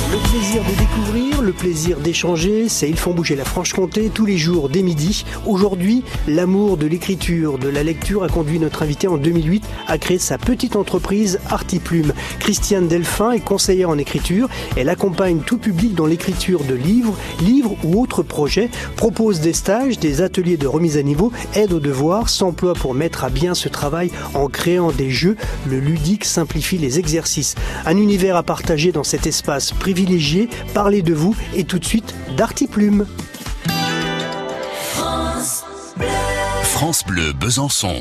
Le plaisir de découvrir, le plaisir d'échanger, c'est Ils font bouger la Franche-Comté tous les jours dès midi. Aujourd'hui, l'amour de l'écriture, de la lecture a conduit notre invité en 2008 à créer sa petite entreprise Artiplume. Christiane Delphin est conseillère en écriture. Elle accompagne tout public dans l'écriture de livres ou autres projets, propose des stages, des ateliers de remise à niveau, aide aux devoirs, s'emploie pour mettre à bien ce travail en créant des jeux. Le ludique simplifie les exercices. Un univers à partager dans cet espace privilégié. Parlez de vous et tout de suite d'Artiplume. France Bleu Besançon.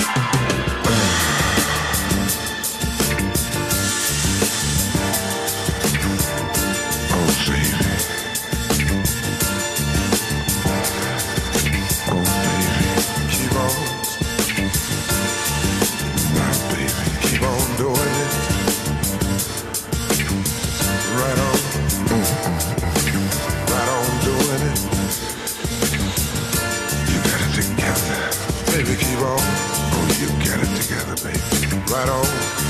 Right on.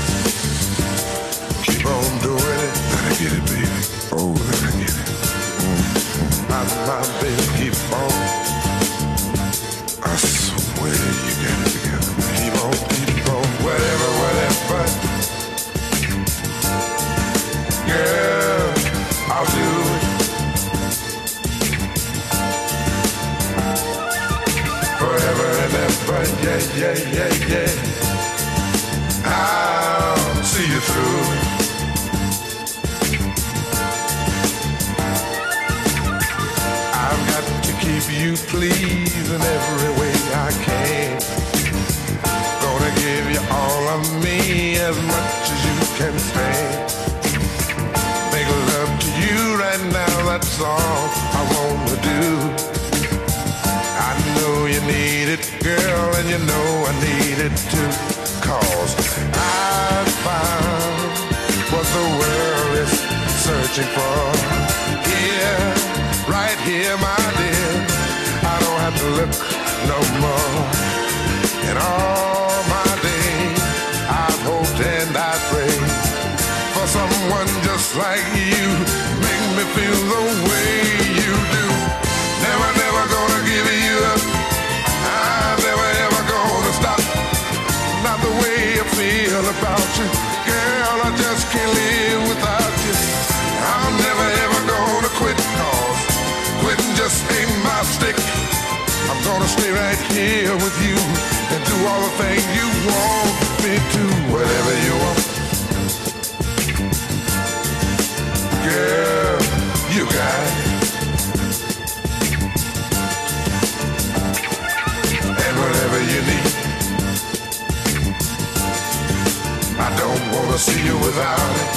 Keep on doing it. Let I get it, baby. Oh, let I get it. My baby, keep on. I swear you got it together. Keep on. Whatever. Girl, I'll do it. Forever and ever. Yeah. I'll see you through. I've got to keep you pleased in every way I can. Gonna give you all of me as much as you can stand. Make love to you right now, that's all I wanna do. I know you need it, girl, and you know I need it too. 'Cause I found what the world is searching for. Here, right here, my dear. I don't have to look no more. In all my days, I've hoped and I prayed for someone just like you. Make me feel the way you do. Never gonna give you up. I'm never ever gonna stop. Not the way I feel about you. Girl, I just can't live without you. I'm never ever gonna quit, 'cause quitting just ain't my stick. I'm gonna stay right here with you and do all the things you want me to. Whatever you want. Girl, you got it. And whatever you need. I don't wanna see you without it.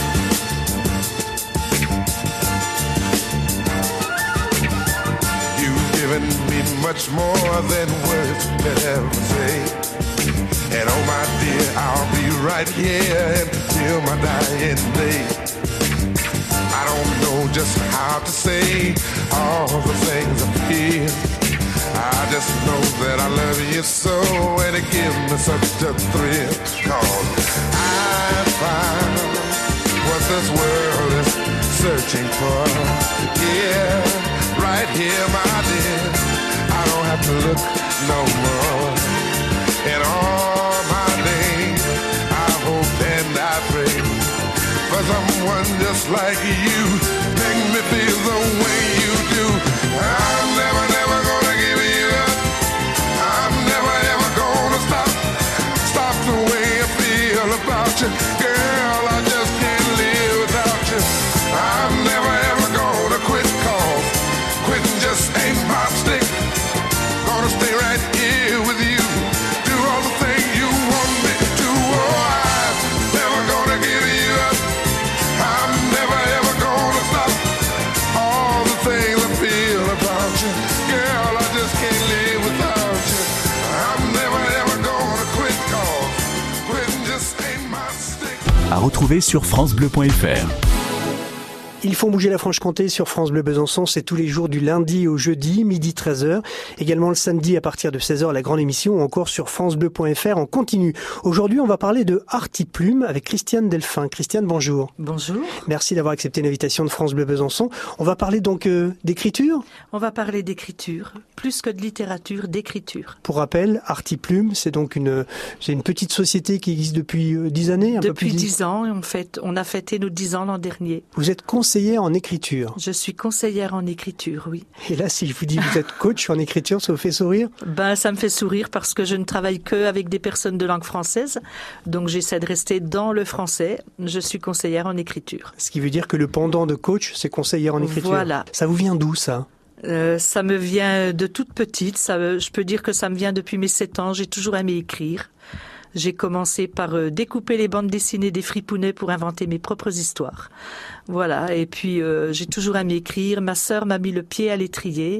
You've given me much more than words could ever say. And oh my dear, I'll be right here until my dying day. I don't know just how to say all the things I feel. I just know that I love you so, and it gives me such a thrill. 'Cause I found what this world is searching for. Yeah, right here, my dear. I don't have to look no more. In all my days, I hope and I pray for someone just like you. Make me feel the way you do. I'm never gonna give you up. I'm never ever gonna stop the way I feel about you. Girl, I just can't live without you. I'm never ever gonna quit, 'cause quitting just ain't my stick. Gonna stay right here with you. Do all the things you want me to. Oh, I'm never gonna give you up. I'm never ever gonna stop. All the things I feel about you. Girl, I just can't live without you. I'm never ever gonna quit, 'cause quitting just ain't my stick. À retrouver sur francebleu.fr. Ils font bouger la Franche-Comté sur France Bleu Besançon, c'est tous les jours du lundi au jeudi, midi 13h. Également le samedi à partir de 16h, la grande émission, ou encore sur francebleu.fr en continu. Aujourd'hui, on va parler de Artiplume avec Christiane Delphin. Christiane, bonjour. Bonjour. Merci d'avoir accepté l'invitation de France Bleu Besançon. On va parler donc d'écriture. On va parler d'écriture, plus que de littérature, d'écriture. Pour rappel, Artiplume, c'est donc une petite société qui existe depuis 10 années. Depuis 10 ans, on a fêté nos 10 ans l'an dernier. Vous êtes conseillère en écriture. Je suis conseillère en écriture, oui. Et là, si je vous dis que vous êtes coach en écriture, ça vous fait sourire? Ça me fait sourire parce que je ne travaille que avec des personnes de langue française. Donc j'essaie de rester dans le français. Je suis conseillère en écriture. Ce qui veut dire que le pendant de coach, c'est conseillère en écriture. Voilà. Ça vous vient d'où, ça? Ça me vient de toute petite. Je peux dire que ça me vient depuis mes 7 ans. J'ai toujours aimé écrire. J'ai commencé par découper les bandes dessinées des Fripounets pour inventer mes propres histoires. Voilà. Et puis, j'ai toujours aimé écrire. Ma sœur m'a mis le pied à l'étrier.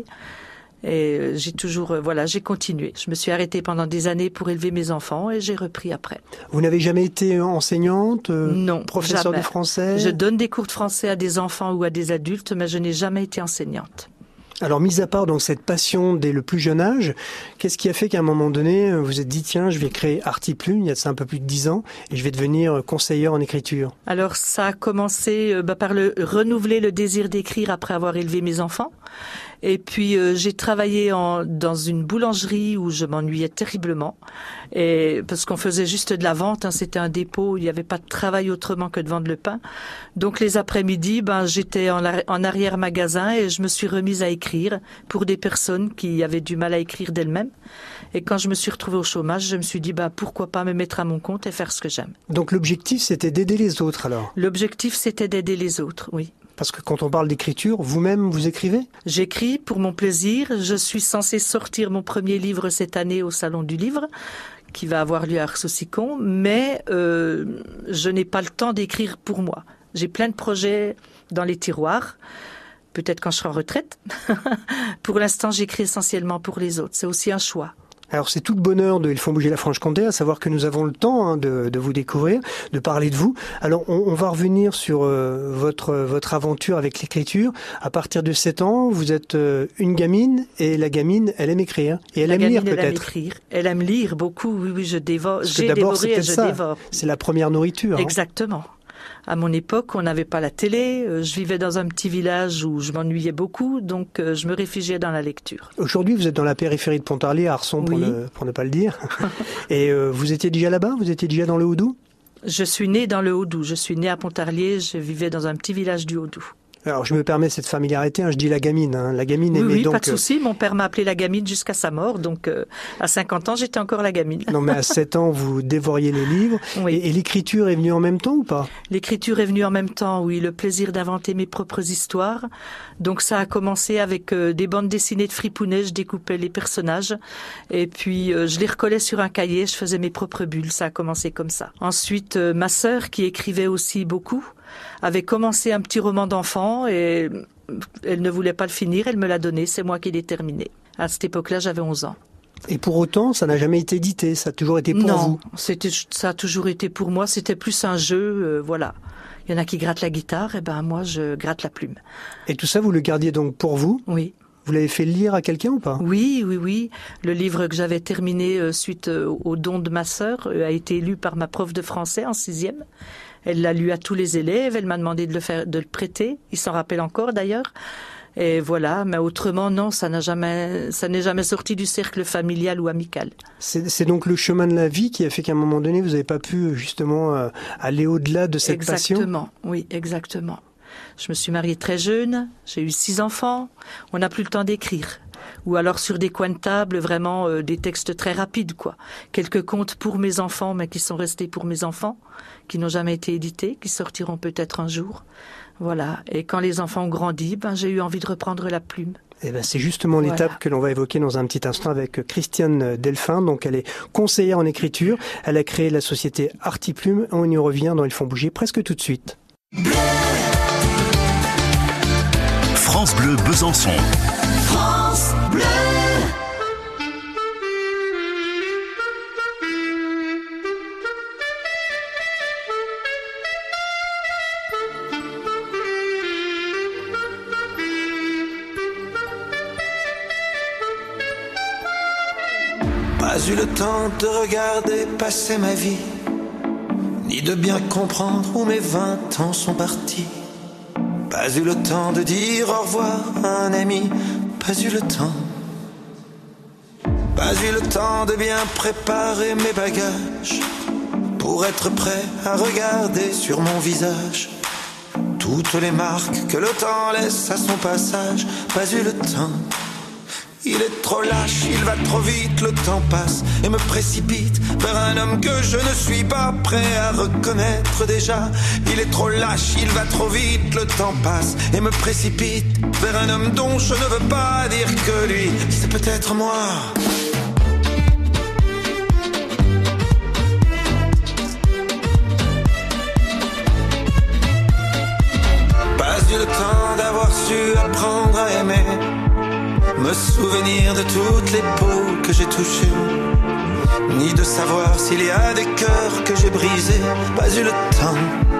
Et j'ai continué. Je me suis arrêtée pendant des années pour élever mes enfants et j'ai repris après. Vous n'avez jamais été enseignante? Non, professeure jamais. de français? Je donne des cours de français à des enfants ou à des adultes, mais je n'ai jamais été enseignante. Alors, mis à part donc cette passion dès le plus jeune âge, qu'est-ce qui a fait qu'à un moment donné, vous vous êtes dit, tiens, je vais créer Artiplume, il y a de ça un peu plus de 10 ans, et je vais devenir conseillère en écriture? Alors, ça a commencé par renouveler le désir d'écrire après avoir élevé mes enfants. Et puis, j'ai travaillé dans une boulangerie où je m'ennuyais terriblement. Et parce qu'on faisait juste de la vente, c'était un dépôt, il n'y avait pas de travail autrement que de vendre le pain. Donc, les après-midi, j'étais en arrière-magasin et je me suis remise à écrire pour des personnes qui avaient du mal à écrire d'elles-mêmes. Et quand je me suis retrouvée au chômage, je me suis dit, pourquoi pas me mettre à mon compte et faire ce que j'aime. Donc, l'objectif, c'était d'aider les autres, alors? L'objectif, c'était d'aider les autres, oui. Parce que quand on parle d'écriture, vous-même, vous écrivez? J'écris pour mon plaisir. Je suis censée sortir mon premier livre cette année au Salon du Livre, qui va avoir lieu à Ars-au-Sicon, mais je n'ai pas le temps d'écrire pour moi. J'ai plein de projets dans les tiroirs, peut-être quand je serai en retraite. Pour l'instant, j'écris essentiellement pour les autres. C'est aussi un choix. Alors c'est tout le bonheur de Ils font bouger la Franche-Comté, à savoir que nous avons le temps de vous découvrir, de parler de vous. Alors on va revenir sur votre aventure avec l'écriture. À partir de 7 ans, vous êtes une gamine, et la gamine, elle aime écrire. Et elle aime lire peut-être. Elle aime écrire. Elle aime lire beaucoup, oui, je dévore. J'ai d'abord, dévoré et je dévore. C'est la première nourriture. Exactement. À mon époque, on n'avait pas la télé. Je vivais dans un petit village où je m'ennuyais beaucoup, donc je me réfugiais dans la lecture. Aujourd'hui, vous êtes dans la périphérie de Pontarlier, à Arson, oui, pour ne pas le dire. Et vous étiez déjà là-bas? Vous étiez déjà dans le Haut-Doubs? Je suis née dans le Haut-Doubs. Je suis née à Pontarlier. Je vivais dans un petit village du Haut-Doubs. Alors, je me permets cette familiarité, je dis la gamine. La gamine aimait oui, donc... pas de souci. Mon père m'a appelé la gamine jusqu'à sa mort. Donc, à 50 ans, j'étais encore la gamine. Non, mais à 7 ans, vous dévoriez les livres. Oui. Et l'écriture est venue en même temps ou pas? L'écriture est venue en même temps, oui. Le plaisir d'inventer mes propres histoires. Donc, ça a commencé avec des bandes dessinées de Fripounets. Je découpais les personnages. Et puis, je les recollais sur un cahier. Je faisais mes propres bulles. Ça a commencé comme ça. Ensuite, ma sœur, qui écrivait aussi beaucoup, avait commencé un petit roman d'enfant et elle ne voulait pas le finir, elle me l'a donné, c'est moi qui l'ai terminé. À cette époque-là, j'avais 11 ans. Et pour autant, ça n'a jamais été édité, ça a toujours été pour vous? Non, ça a toujours été pour moi, c'était plus un jeu, voilà. Il y en a qui grattent la guitare, et moi je gratte la plume. Et tout ça, vous le gardiez donc pour vous? Oui. Vous l'avez fait lire à quelqu'un ou pas? Oui. Le livre que j'avais terminé suite au don de ma sœur a été lu par ma prof de français en 6e. Elle l'a lu à tous les élèves, elle m'a demandé de le prêter, il s'en rappelle encore d'ailleurs. Et voilà, mais autrement, non, ça n'est jamais sorti du cercle familial ou amical. C'est donc le chemin de la vie qui a fait qu'à un moment donné, vous n'avez pas pu justement aller au-delà de cette passion? Exactement, oui, exactement. Je me suis mariée très jeune, j'ai eu 6 enfants, on n'a plus le temps d'écrire. Ou alors sur des coins de table, vraiment des textes très rapides, quoi. Quelques contes pour mes enfants, mais qui sont restés pour mes enfants, qui n'ont jamais été édités, qui sortiront peut-être un jour. Voilà. Et quand les enfants ont grandi, j'ai eu envie de reprendre la plume. Eh ben, c'est justement l'étape que l'on va évoquer dans un petit instant avec Christiane Delphin. Donc, elle est conseillère en écriture. Elle a créé la société Artiplume. On y revient dans Ils font bouger presque tout de suite. France Bleu Besançon. France Bleu. eu le temps de regarder passer ma vie, ni de bien comprendre où mes 20 ans sont partis. Pas eu le temps de dire au revoir à un ami, pas eu le temps. Pas eu le temps de bien préparer mes bagages, pour être prêt à regarder sur mon visage toutes les marques que le temps laisse à son passage. Pas eu le temps. Il est trop lâche, il va trop vite, le temps passe et me précipite vers un homme que je ne suis pas prêt à reconnaître déjà. Il est trop lâche, il va trop vite, le temps passe et me précipite vers un homme dont je ne veux pas dire que lui, c'est peut-être moi. Pas eu le temps d'avoir su apprendre à aimer, me souvenir de toutes les peaux que j'ai touchées, ni de savoir s'il y a des cœurs que j'ai brisés. Pas eu le temps.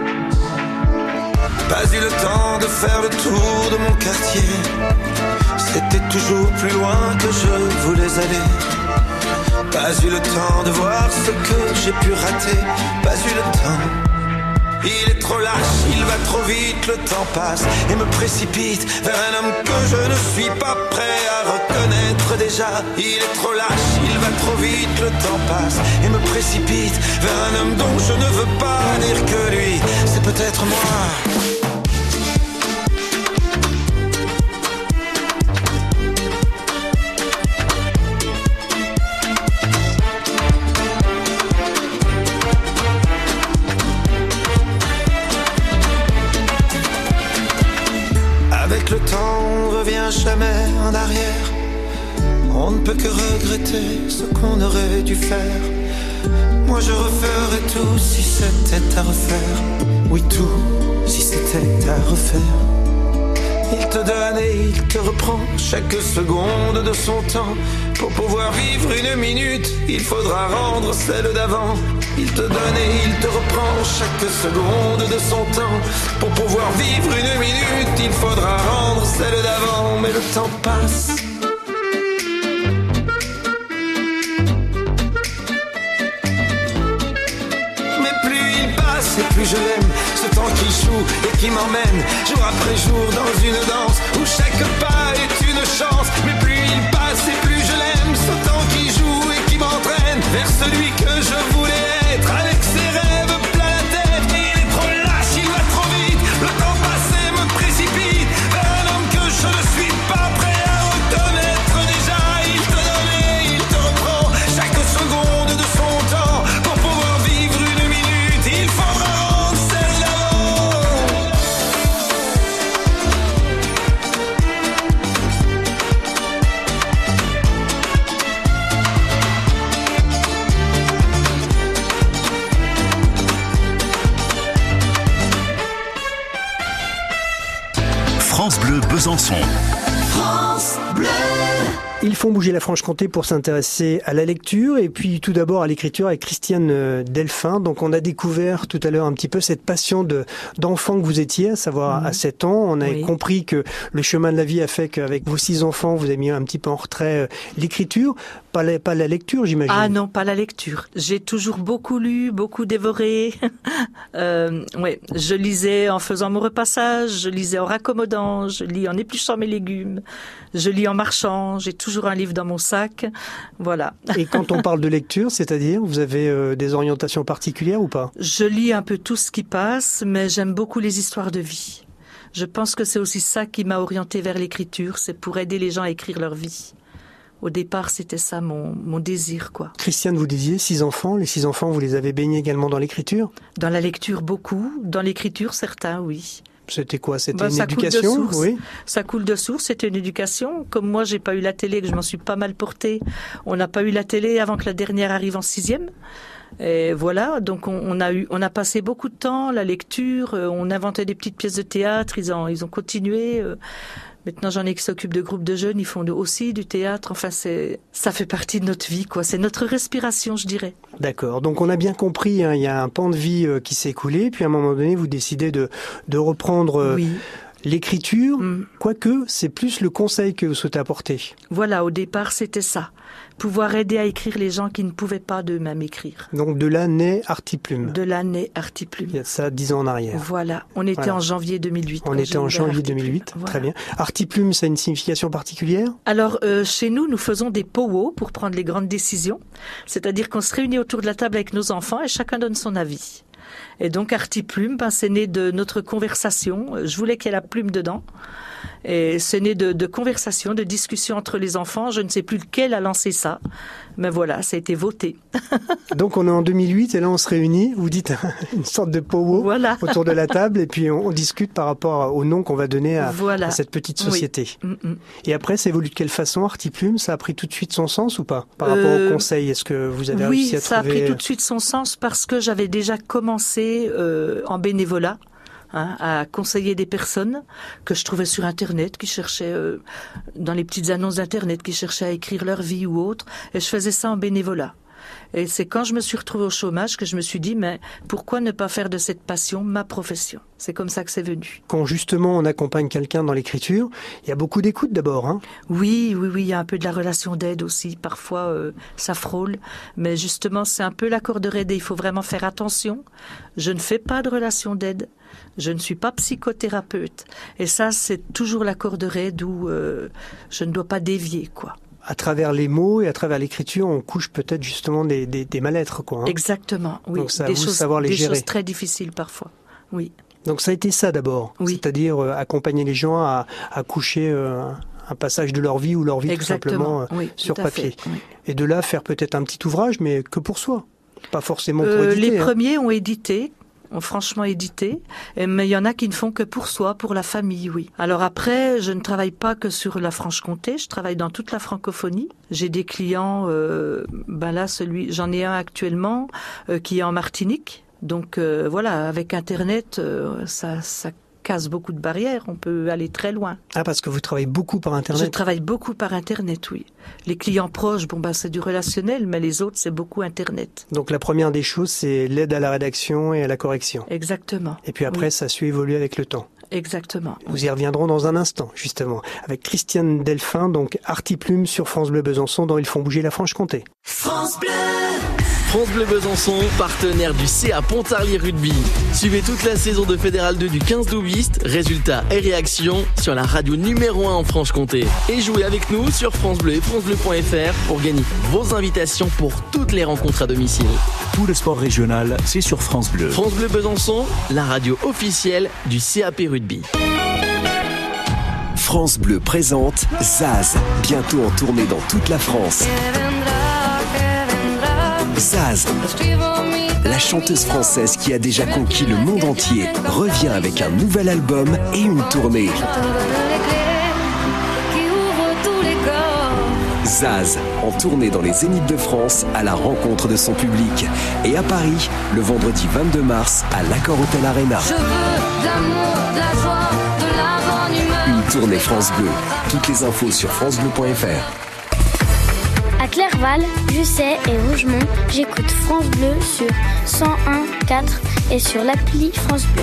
Pas eu le temps de faire le tour de mon quartier, c'était toujours plus loin que je voulais aller. Pas eu le temps de voir ce que j'ai pu rater. Pas eu le temps. Il est trop lâche, il va trop vite, le temps passe et me précipite vers un homme que je ne suis pas prêt à reconnaître déjà. Il est trop lâche, il va trop vite, le temps passe et me précipite vers un homme dont je ne veux pas dire que lui, c'est peut-être moi. Le temps, on revient jamais en arrière. On ne peut que regretter ce qu'on aurait dû faire. Moi je referais tout si c'était à refaire. Oui, tout si c'était à refaire. Il te donne et il te reprend chaque seconde de son temps. Pour pouvoir vivre une minute, il faudra rendre celle d'avant. Il te donne et il te reprend chaque seconde de son temps. Pour pouvoir vivre une minute, il faudra rendre celle d'avant. Mais le temps passe. Mais plus il passe et plus je l'aime. Ce temps qui joue et qui m'emmène jour après jour dans une danse où chaque pas est une chance. Mais plus il passe et plus je l'aime. Ce temps qui joue et qui m'entraîne vers celui que je voulais être, avec ses rêves plein la tête. Il est trop lâche, il va trop vite, le temps passé me précipite vers un homme que je ne suis pas prêt à reconnaître déjà. Il te donne et il te reprend chaque seconde de son temps. Pour pouvoir vivre une minute, il faudra rendre celle d'avant. France Bleu Besançon. France Bleu. Ils font bouger la Franche-Comté pour s'intéresser à la lecture et puis tout d'abord à l'écriture avec Christiane Delphin. Donc on a découvert tout à l'heure un petit peu cette passion d'enfant que vous étiez, à savoir à 7 ans. On a compris que le chemin de la vie a fait qu'avec vos 6 enfants, vous avez mis un petit peu en retrait l'écriture. Pas la lecture, j'imagine. Ah non, pas la lecture. J'ai toujours beaucoup lu, beaucoup dévoré. Je lisais en faisant mon repassage, je lisais en raccommodant, je lis en épluchant mes légumes, je lis en marchant, j'ai toujours un livre dans mon sac. Voilà. Et quand on parle de lecture, c'est-à-dire, vous avez des orientations particulières ou pas? Je lis un peu tout ce qui passe, mais j'aime beaucoup les histoires de vie. Je pense que c'est aussi ça qui m'a orientée vers l'écriture, c'est pour aider les gens à écrire leur vie. Au départ, c'était ça mon désir, quoi. Christiane, vous disiez 6 enfants. Les 6 enfants, vous les avez baignés également dans l'écriture? Dans la lecture, beaucoup. Dans l'écriture, certains, oui. C'était quoi? C'était une éducation? Oui. Ça coule de source, c'était une éducation. Comme moi, j'ai pas eu la télé, que je m'en suis pas mal portée. On n'a pas eu la télé avant que la dernière arrive en 6e. Et voilà, donc on a passé beaucoup de temps, la lecture, on inventait des petites pièces de théâtre, ils ont continué. Maintenant, j'en ai qui s'occupent de groupes de jeunes, ils font aussi du théâtre. Enfin, ça fait partie de notre vie, quoi. C'est notre respiration, je dirais. D'accord. Donc, on a bien compris, il y a un pan de vie qui s'est écoulé. Puis, à un moment donné, vous décidez de reprendre L'écriture, quoique, c'est plus le conseil que vous souhaitez apporter. Voilà, au départ, c'était ça. Pouvoir aider à écrire les gens qui ne pouvaient pas d'eux-mêmes écrire. Donc de là naît Artiplume. De là naît Artiplume. Il y a ça 10 ans en arrière. Voilà, on était en janvier 2008. On était en janvier 2008, voilà. Très bien. Artiplume, ça a une signification particulière ? Alors, chez nous, nous faisons des powwows pour prendre les grandes décisions. C'est-à-dire qu'on se réunit autour de la table avec nos enfants et chacun donne son avis. Et donc Artiplume, c'est né de notre conversation. Je voulais qu'il y ait la plume dedans. Et c'est né de conversations, de discussions entre les enfants. Je ne sais plus lequel a lancé ça. Mais voilà, ça a été voté. Donc on est en 2008 et là on se réunit. Vous dites une sorte de powwow autour de la table et puis on discute par rapport au nom qu'on va donner à cette petite société. Oui. Et après, ça évolue de quelle façon, Artiplume ? Ça a pris tout de suite son sens ou pas ? Par rapport au conseil, est-ce que vous avez réussi à trouver... Oui, ça a pris tout de suite son sens parce que j'avais déjà commencé en bénévolat. À conseiller des personnes que je trouvais sur Internet, qui cherchaient dans les petites annonces d'Internet, qui cherchaient à écrire leur vie ou autre, et je faisais ça en bénévolat. Et c'est quand je me suis retrouvée au chômage que je me suis dit, mais pourquoi ne pas faire de cette passion ma profession ? C'est comme ça que c'est venu. Quand justement on accompagne quelqu'un dans l'écriture, il y a beaucoup d'écoute d'abord. Hein ? Oui, il y a un peu de la relation d'aide aussi. Parfois, ça frôle. Mais justement, c'est un peu la corde raide et il faut vraiment faire attention. Je ne fais pas de relation d'aide. Je ne suis pas psychothérapeute. Et ça, c'est toujours la corde raide où je ne dois pas dévier, quoi. À travers les mots et à travers l'écriture, on couche peut-être justement des mal-être, quoi. Hein. Exactement, oui. Donc ça, savoir les gérer. Des choses très difficiles parfois, oui. Donc ça a été ça d'abord, c'est-à-dire accompagner les gens à coucher un passage de leur vie ou leur vie tout simplement sur papier. Oui. Et de là, faire peut-être un petit ouvrage, mais que pour soi, pas forcément pour éditer. Les premiers ont édité. Ont franchement édité, mais il y en a qui ne font que pour soi, pour la famille, oui. Alors après, je ne travaille pas que sur la Franche-Comté, je travaille dans toute la francophonie. J'ai des clients, là, j'en ai un actuellement qui est en Martinique. Donc voilà, avec Internet, ça casse beaucoup de barrières, on peut aller très loin. Ah, parce que vous travaillez beaucoup par Internet ? Je travaille beaucoup par Internet, oui. Les clients proches, c'est du relationnel, mais les autres, c'est beaucoup Internet. Donc la première des choses, c'est l'aide à la rédaction et à la correction. Exactement. Et puis après, ça suit évoluer avec le temps. Exactement. Nous y reviendrons dans un instant, justement, avec Christiane Delphin, donc Artiplume sur France Bleu Besançon, dont ils font bouger la Franche-Comté. France Bleu. France Bleu Besançon, partenaire du CA Pontarlier Rugby. Suivez toute la saison de Fédéral 2 du 15 d'août, résultats et réactions sur la radio numéro 1 en Franche-Comté. Et jouez avec nous sur France Bleu et francebleu.fr pour gagner vos invitations pour toutes les rencontres à domicile. Tout le sport régional, c'est sur France Bleu. France Bleu Besançon, la radio officielle du CAP Rugby. France Bleu présente Zaz, bientôt en tournée dans toute la France. Zaz, la chanteuse française qui a déjà conquis le monde entier, revient avec un nouvel album et une tournée. Zaz, en tournée dans les Zéniths de France, à la rencontre de son public. Et à Paris, le vendredi 22 mars, à l'Accor Hotel Arena. Je veux de l'amour, de la joie, de la bonne humeur. Une tournée France Bleu. Toutes les infos sur francebleu.fr. À Clerval, Jussey et Rougemont, j'écoute France Bleu sur 101.4 et sur l'appli France Bleu.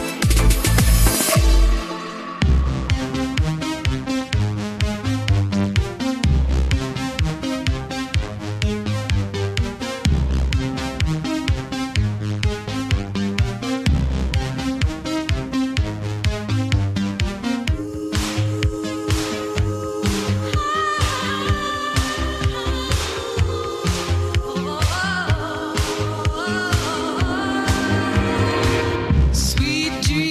Sweet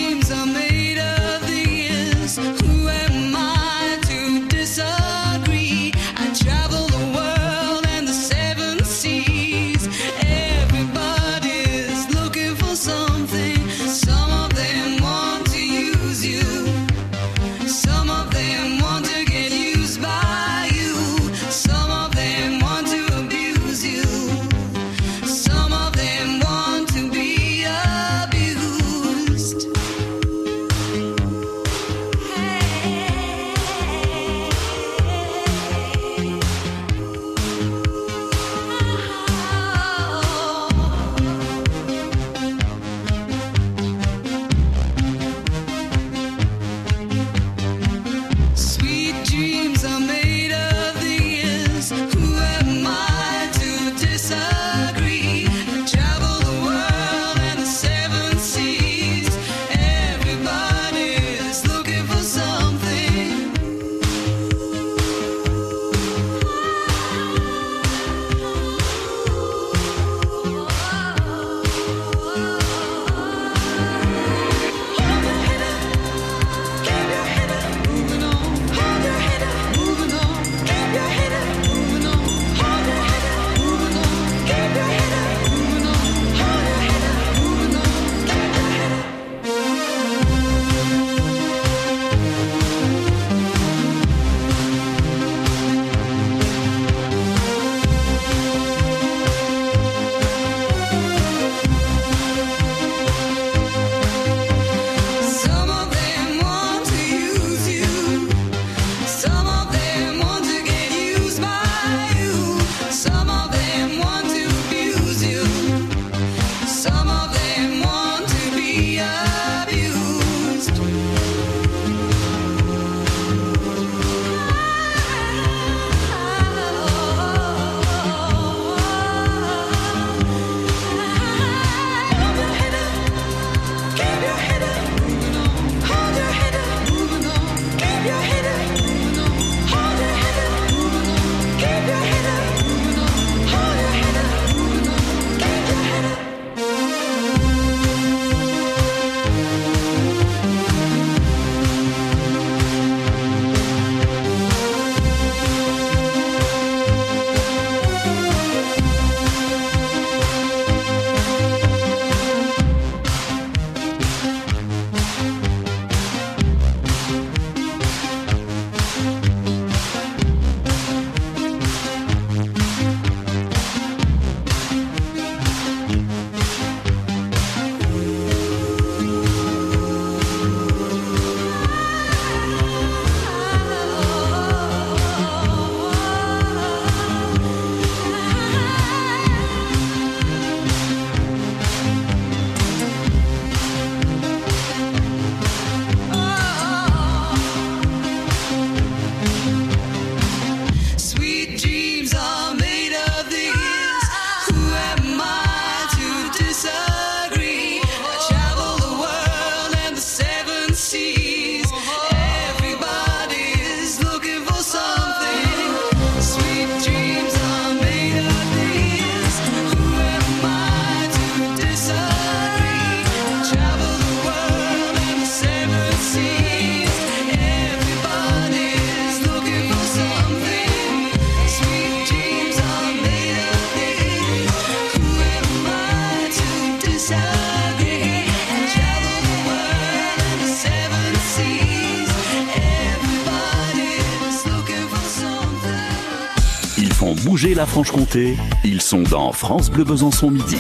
font bouger la Franche-Comté. Ils sont dans France Bleu Besançon midi.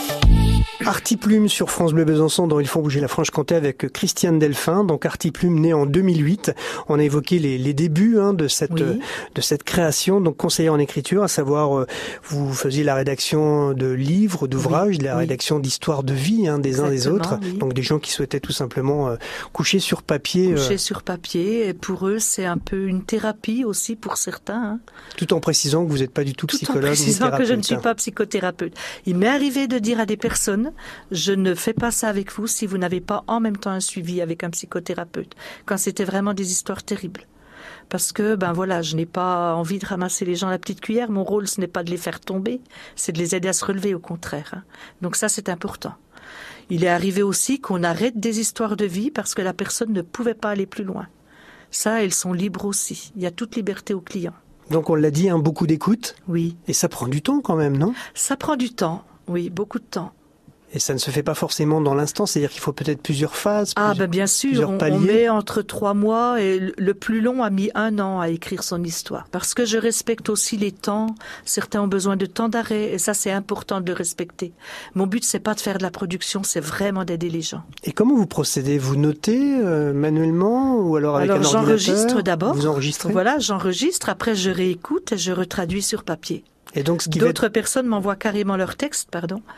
Artiplume sur France Bleu Besançon dont ils font bouger la Franche-Comté avec Christiane Delphin. Donc Artiplume né en 2008. On a évoqué les débuts de cette création. Donc conseiller en écriture, à savoir vous faisiez la rédaction de livres, d'ouvrages, la rédaction d'histoires de vie des uns des autres. Oui. Donc des gens qui souhaitaient tout simplement coucher sur papier. Coucher sur papier. Et pour eux, c'est un peu une thérapie aussi pour certains. Tout en précisant que vous n'êtes pas du tout psychologue. Tout en précisant que je ne suis pas psychothérapeute. Il m'est arrivé de dire à des personnes: je ne fais pas ça avec vous si vous n'avez pas en même temps un suivi avec un psychothérapeute. Quand c'était vraiment des histoires terribles. Parce que, je n'ai pas envie de ramasser les gens à la petite cuillère. Mon rôle, ce n'est pas de les faire tomber, c'est de les aider à se relever, au contraire. Donc ça, c'est important. Il est arrivé aussi qu'on arrête des histoires de vie parce que la personne ne pouvait pas aller plus loin. Ça, elles sont libres aussi. Il y a toute liberté aux clients. Donc on l'a dit, beaucoup d'écoute. Oui. Et ça prend du temps quand même, non ? Ça prend du temps, oui, beaucoup de temps. Et ça ne se fait pas forcément dans l'instant, c'est-à-dire qu'il faut peut-être plusieurs phases, bien sûr, on met entre 3 mois et le plus long a mis 1 an à écrire son histoire. Parce que je respecte aussi les temps, certains ont besoin de temps d'arrêt et ça c'est important de le respecter. Mon but c'est pas de faire de la production, c'est vraiment d'aider les gens. Et comment vous procédez ? Vous notez manuellement ou alors avec un ordinateur ? J'enregistre d'abord. Vous enregistrez ? Voilà, j'enregistre, après je réécoute et je retraduis sur papier. Et donc d'autres personnes m'envoient carrément leur texte,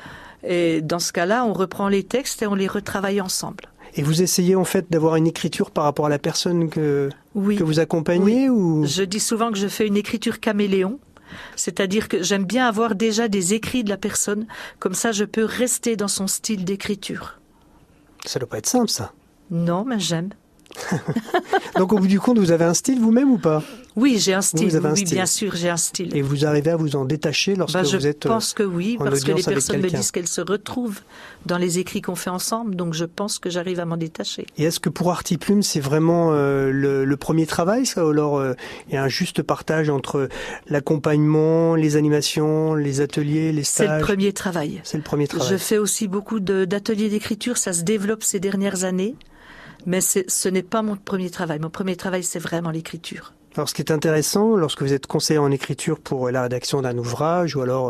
Et dans ce cas-là, on reprend les textes et on les retravaille ensemble. Et vous essayez en fait d'avoir une écriture par rapport à la personne que vous accompagnez ou... Je dis souvent que je fais une écriture caméléon, c'est-à-dire que j'aime bien avoir déjà des écrits de la personne, comme ça je peux rester dans son style d'écriture. Ça doit pas être simple ça. Non, mais j'aime. Donc au bout du compte, vous avez un style vous-même ou pas ? Oui, j'ai un style. Oui, bien sûr, j'ai un style. Et vous arrivez à vous en détacher lorsque vous êtes Je pense que oui, parce que les personnes me disent qu'elles se retrouvent dans les écrits qu'on fait ensemble, donc je pense que j'arrive à m'en détacher. Et est-ce que pour Artiplume, c'est vraiment le premier travail, ça, ou alors il y a un juste partage entre l'accompagnement, les animations, les ateliers, les stages ? C'est le premier travail. C'est le premier travail. Je fais aussi beaucoup d'ateliers d'écriture, ça se développe ces dernières années. Mais ce n'est pas mon premier travail. Mon premier travail, c'est vraiment l'écriture. Alors, ce qui est intéressant, lorsque vous êtes conseiller en écriture pour la rédaction d'un ouvrage, ou alors,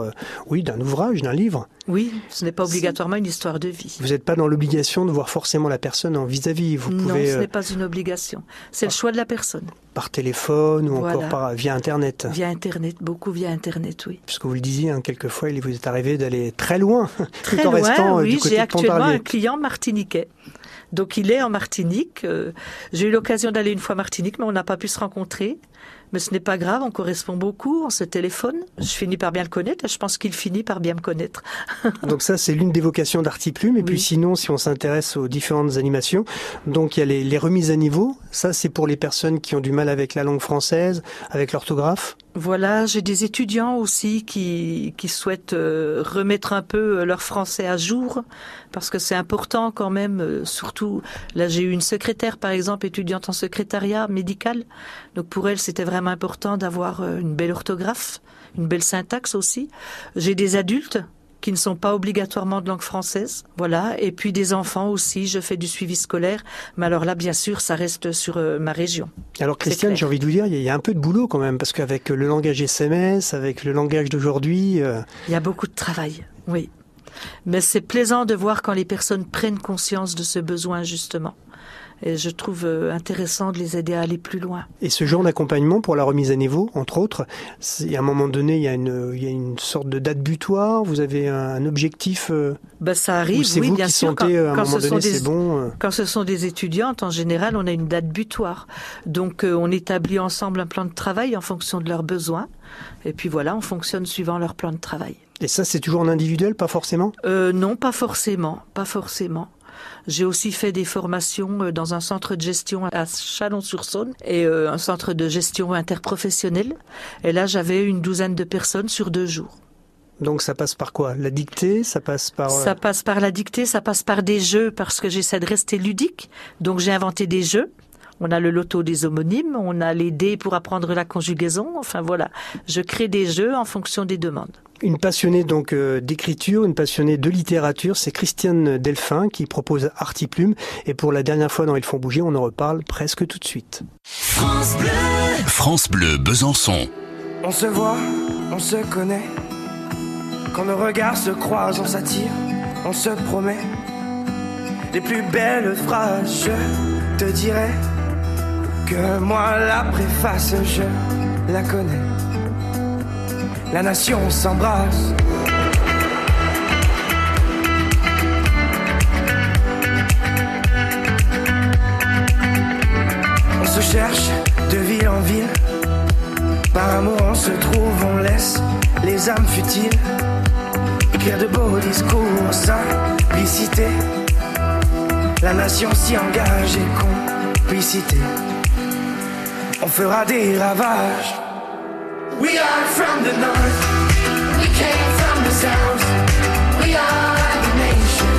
d'un livre. Oui, ce n'est pas obligatoirement une histoire de vie. Vous n'êtes pas dans l'obligation de voir forcément la personne en vis-à-vis. Vous pouvez, non, ce n'est pas une obligation. C'est le choix de la personne. Par téléphone ou encore via Internet. Via Internet, beaucoup via Internet, oui. Puisque vous le disiez, quelquefois, il vous est arrivé d'aller très loin. Très tout en loin, restant oui. Du côté J'ai de actuellement Pontarlier. un client martiniquais. Donc il est en Martinique. J'ai eu l'occasion d'aller une fois en Martinique, mais on n'a pas pu se rencontrer. Mais ce n'est pas grave, on correspond beaucoup, on se téléphone. Je finis par bien le connaître et je pense qu'il finit par bien me connaître. Donc ça, c'est l'une des vocations d'Artiplume. Et puis sinon, si on s'intéresse aux différentes animations, donc il y a les remises à niveau. Ça, c'est pour les personnes qui ont du mal avec la langue française, avec l'orthographe. Voilà, j'ai des étudiants aussi qui souhaitent remettre un peu leur français à jour, parce que c'est important quand même, surtout, là j'ai eu une secrétaire par exemple, étudiante en secrétariat médical, donc pour elle c'était vraiment important d'avoir une belle orthographe, une belle syntaxe aussi. J'ai des adultes qui ne sont pas obligatoirement de langue française, voilà, et puis des enfants aussi, je fais du suivi scolaire, mais alors là, bien sûr, ça reste sur ma région. Alors Christiane, j'ai envie de vous dire, il y a un peu de boulot quand même, parce qu'avec le langage SMS, avec le langage d'aujourd'hui... Il y a beaucoup de travail, oui. Mais c'est plaisant de voir quand les personnes prennent conscience de ce besoin, justement. Et je trouve intéressant de les aider à aller plus loin. Et ce genre d'accompagnement pour la remise à niveau, entre autres, à un moment donné, il y a une sorte de date butoir. Vous avez un objectif. Ça arrive, c'est oui, vous bien qui sûr. Sentez, à un moment donné, c'est bon. Quand ce sont des étudiantes, en général, on a une date butoir. Donc, on établit ensemble un plan de travail en fonction de leurs besoins. Et puis voilà, on fonctionne suivant leur plan de travail. Et ça, c'est toujours en individuel, pas forcément ? Non, pas forcément. J'ai aussi fait des formations dans un centre de gestion à Chalon-sur-Saône et un centre de gestion interprofessionnelle. Et là, j'avais une 12aine de personnes sur 2 jours. Donc ça passe par quoi ? La dictée, ça passe par... Ça passe par la dictée, ça passe par des jeux parce que j'essaie de rester ludique. Donc j'ai inventé des jeux. On a le loto des homonymes, on a les dés pour apprendre la conjugaison. Enfin voilà, je crée des jeux en fonction des demandes. Une passionnée donc d'écriture, une passionnée de littérature, c'est Christiane Delphin qui propose Artiplume. Et pour la dernière fois dans Ils font bouger, on en reparle presque tout de suite. France Bleu Besançon. On se voit, on se connaît. Quand nos regards se croisent, on s'attire, on se promet. Les plus belles phrases, je te dirai que moi la préface, je la connais. La nation s'embrasse. On se cherche de ville en ville. Par amour on se trouve, on laisse les âmes futiles écrire de beaux discours, simplicité. La nation s'y engage et complicité. On fera des ravages. We are from the north, we came from the south, we are the nation.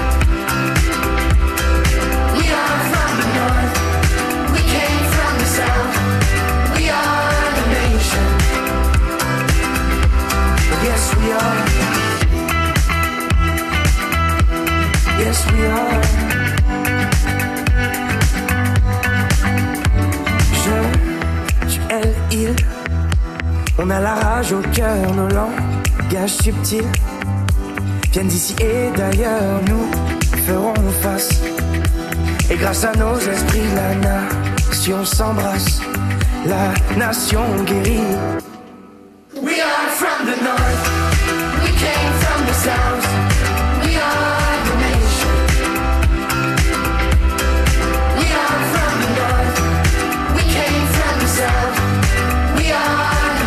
We are from the north, we came from the south, we are the nation. Yes we are, yes we are. Je, tu, elle, il. On a la rage au cœur, nos langages subtils viennent d'ici et d'ailleurs, nous ferons face. Et grâce à nos esprits, la nation s'embrasse, la nation guérit. We are from the north, we came from the south, we are the nation. We are from the north, we came from the south, we are.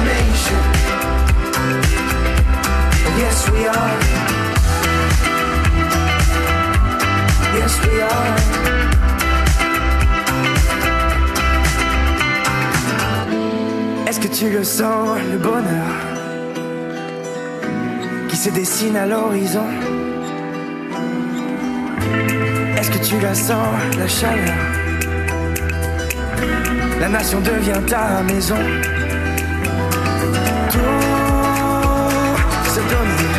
Yes we are. Yes we are. Est-ce que tu le sens, le bonheur qui se dessine à l'horizon? Est-ce que tu la sens, la chaleur? La nation devient ta maison. Se donner,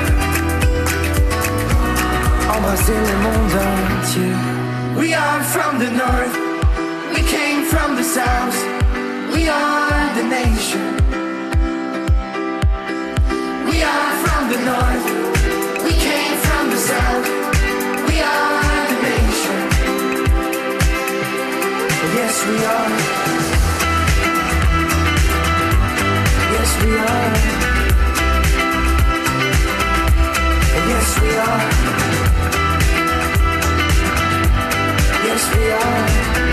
embrasser le monde entier. We are from the north, we came from the south, we are the nation. We are from the north, we came from the south, we are the nation. Yes we are. Yes we are. Yes we are. Yes we are.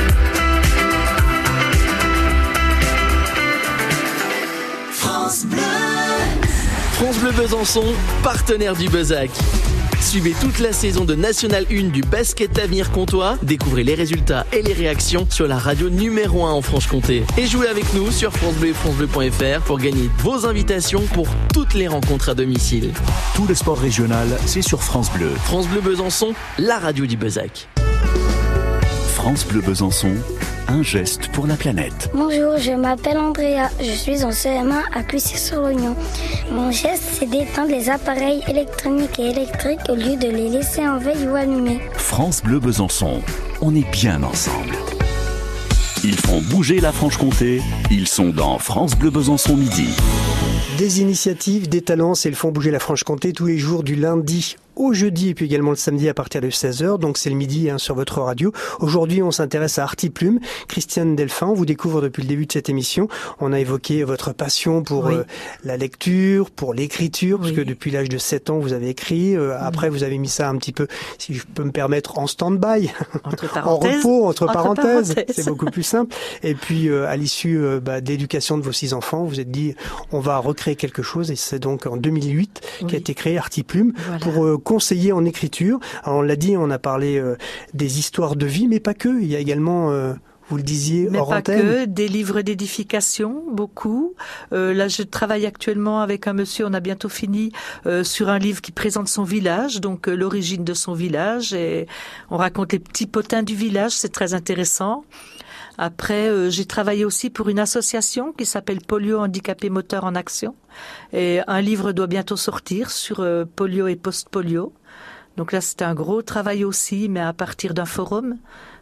France Bleu. France Bleu Besançon, partenaire du Bezac. Suivez toute la saison de National 1 du basket Avenir Comtois. Découvrez les résultats et les réactions sur la radio numéro 1 en Franche-Comté. Et jouez avec nous sur France Bleu et francebleu.fr pour gagner vos invitations pour toutes les rencontres à domicile. Tout le sport régional, c'est sur France Bleu. France Bleu Besançon, la radio du Bezac. France Bleu Besançon, un geste pour la planète. Bonjour, je m'appelle Andrea, je suis en CM1 à Cuissy-sur-Lognon. Mon geste, c'est d'éteindre les appareils électroniques et électriques au lieu de les laisser en veille ou allumés. France Bleu Besançon, on est bien ensemble. Ils font bouger la Franche-Comté, ils sont dans France Bleu Besançon midi. Des initiatives, des talents, c'est le font bouger la Franche-Comté tous les jours du lundi au jeudi et puis également le samedi à partir de 16h. Donc c'est le midi sur votre radio. Aujourd'hui, on s'intéresse à Artiplume. Christiane Delphin, on vous découvre depuis le début de cette émission. On a évoqué votre passion pour la lecture, pour l'écriture, parce que depuis l'âge de 7 ans, vous avez écrit. Après, vous avez mis ça un petit peu, si je peux me permettre, en stand-by, en repos, entre parenthèses. C'est beaucoup plus simple. Et puis, à l'issue de l'éducation de vos 6 enfants, vous êtes dit, on va recréer quelque chose. Et c'est donc en 2008 qu'a été créé Artiplume pour conseiller en écriture. Alors on l'a dit, on a parlé des histoires de vie, mais pas que. Il y a également, vous le disiez, hors antenne. Mais pas que, des livres d'édification, beaucoup. Là, je travaille actuellement avec un monsieur, on a bientôt fini, sur un livre qui présente son village, donc l'origine de son village. Et on raconte les petits potins du village, c'est très intéressant. Après, j'ai travaillé aussi pour une association qui s'appelle Polio Handicapés Moteurs en Action. Et un livre doit bientôt sortir sur polio et post-polio. Donc là, c'était un gros travail aussi, mais à partir d'un forum.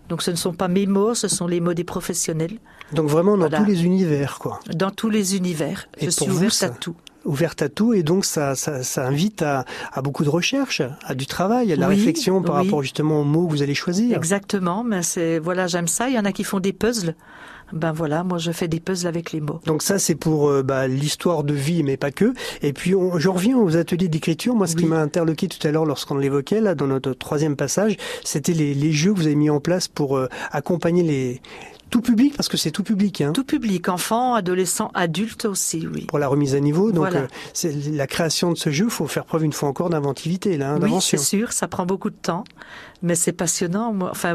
Donc ce ne sont pas mes mots, ce sont les mots des professionnels. Donc vraiment dans tous les univers, quoi. Dans tous les univers. Je suis ouverte à tout. Ouverte à tout, et donc ça invite à beaucoup de recherche, à du travail, à de la réflexion par rapport justement aux mots que vous allez choisir. Exactement, mais j'aime ça. Il y en a qui font des puzzles. Ben voilà, moi je fais des puzzles avec les mots. Donc ça c'est pour l'histoire de vie, mais pas que. Et puis je reviens aux ateliers d'écriture. Moi, ce qui m'a interloqué tout à l'heure lorsqu'on l'évoquait là dans notre troisième passage, c'était les jeux que vous avez mis en place pour accompagner tout public, parce que c'est tout public. Hein. Tout public, enfants, adolescents, adultes aussi, oui. Pour la remise à niveau, donc voilà. C'est la création de ce jeu, il faut faire preuve une fois encore d'inventivité, d'invention. Oui, c'est sûr, ça prend beaucoup de temps, mais c'est passionnant.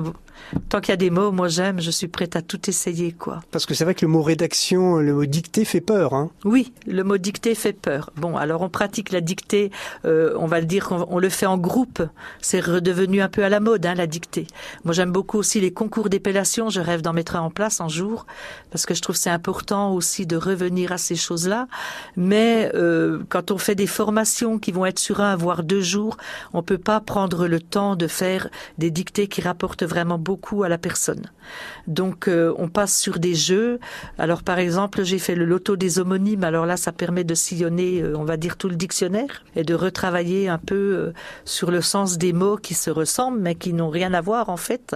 Tant qu'il y a des mots, moi j'aime, je suis prête à tout essayer, quoi. Parce que c'est vrai que le mot rédaction, le mot dictée fait peur, hein. Oui, le mot dictée fait peur. Bon, alors on pratique la dictée, on va le dire qu'on le fait en groupe. C'est redevenu un peu à la mode, hein, la dictée. Moi j'aime beaucoup aussi les concours d'épellation, je rêve d'en mettre un en place un jour, parce que je trouve c'est important aussi de revenir à ces choses-là. Mais quand on fait des formations qui vont être sur 1 voire 2 jours, on peut pas prendre le temps de faire des dictées qui rapportent vraiment beaucoup à la personne. Donc on passe sur des jeux. Alors par exemple, j'ai fait le loto des homonymes. Alors là, ça permet de sillonner, on va dire, tout le dictionnaire et de retravailler un peu sur le sens des mots qui se ressemblent mais qui n'ont rien à voir en fait.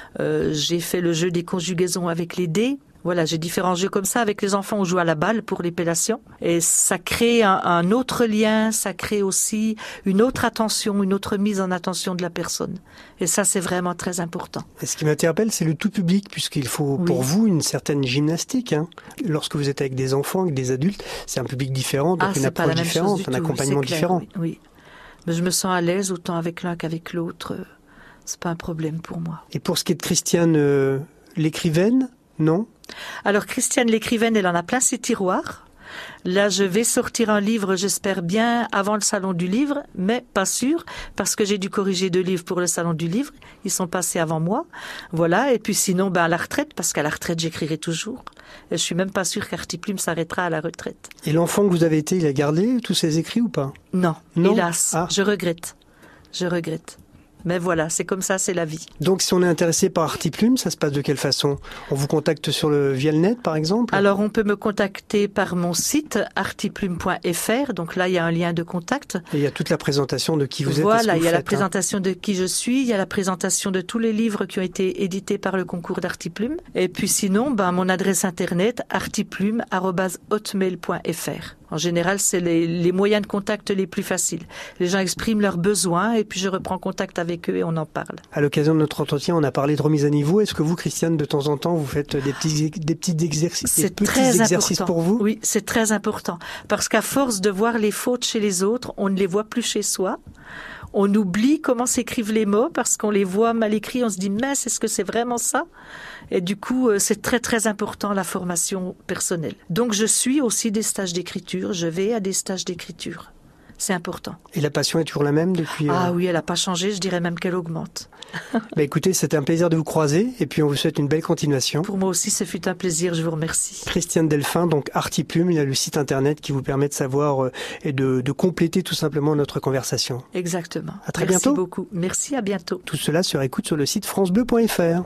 J'ai fait le jeu des conjugaisons avec les dés. Voilà, j'ai différents jeux comme ça. Avec les enfants, on joue à la balle pour l'épellation. Et ça crée un autre lien, ça crée aussi une autre attention, une autre mise en attention de la personne. Et ça, c'est vraiment très important. Et ce qui m'interpelle, c'est le tout public, puisqu'il faut pour vous une certaine gymnastique. Hein. Lorsque vous êtes avec des enfants, avec des adultes, c'est un public différent, donc une approche différente, un accompagnement différent. Oui. Mais je me sens à l'aise autant avec l'un qu'avec l'autre. C'est pas un problème pour moi. Et pour ce qui est de Christiane, l'écrivaine, non ? Alors Christiane l'écrivaine, elle en a plein ses tiroirs. Là, je vais sortir un livre, j'espère bien, avant le salon du livre, mais pas sûr, parce que j'ai dû corriger 2 livres pour le salon du livre. Ils sont passés avant moi. Voilà. Et puis sinon, à la retraite, parce qu'à la retraite, j'écrirai toujours. Et je suis même pas sûre qu'Artiplume s'arrêtera à la retraite. Et l'enfant que vous avez été, il a gardé tous ses écrits ou pas ? Non, hélas. Je regrette. Mais voilà, c'est comme ça, c'est la vie. Donc si on est intéressé par Artiplume, ça se passe de quelle façon ? On vous contacte via le net, par exemple ? Alors on peut me contacter par mon site artiplume.fr. Donc là, il y a un lien de contact. Et il y a toute la présentation de qui vous êtes. Voilà, il y a la présentation de qui je suis, il y a la présentation de tous les livres qui ont été édités par le concours d'Artiplume. Et puis sinon, mon adresse internet artiplume@hotmail.fr. En général, c'est les moyens de contact les plus faciles. Les gens expriment leurs besoins et puis je reprends contact avec eux et on en parle. À l'occasion de notre entretien, on a parlé de remise à niveau. Est-ce que vous, Christiane, de temps en temps, vous faites des petits exercices, c'est très important pour vous ? Oui, c'est très important. Parce qu'à force de voir les fautes chez les autres, on ne les voit plus chez soi. On oublie comment s'écrivent les mots parce qu'on les voit mal écrits. On se dit, mince, est-ce que c'est vraiment ça ? Et du coup, c'est très, très important, la formation personnelle. Donc, je suis aussi des stages d'écriture. Je vais à des stages d'écriture. C'est important. Et la passion est toujours la même depuis... Ah oui, elle n'a pas changé. Je dirais même qu'elle augmente. Écoutez, c'était un plaisir de vous croiser. Et puis, on vous souhaite une belle continuation. Pour moi aussi, ce fut un plaisir. Je vous remercie. Christiane Delphin, donc Artiplume. Il y a le site internet qui vous permet de savoir et de compléter tout simplement notre conversation. Exactement. À très bientôt. Merci beaucoup. Merci, à bientôt. Tout cela sur écoute sur le site francebleu.fr.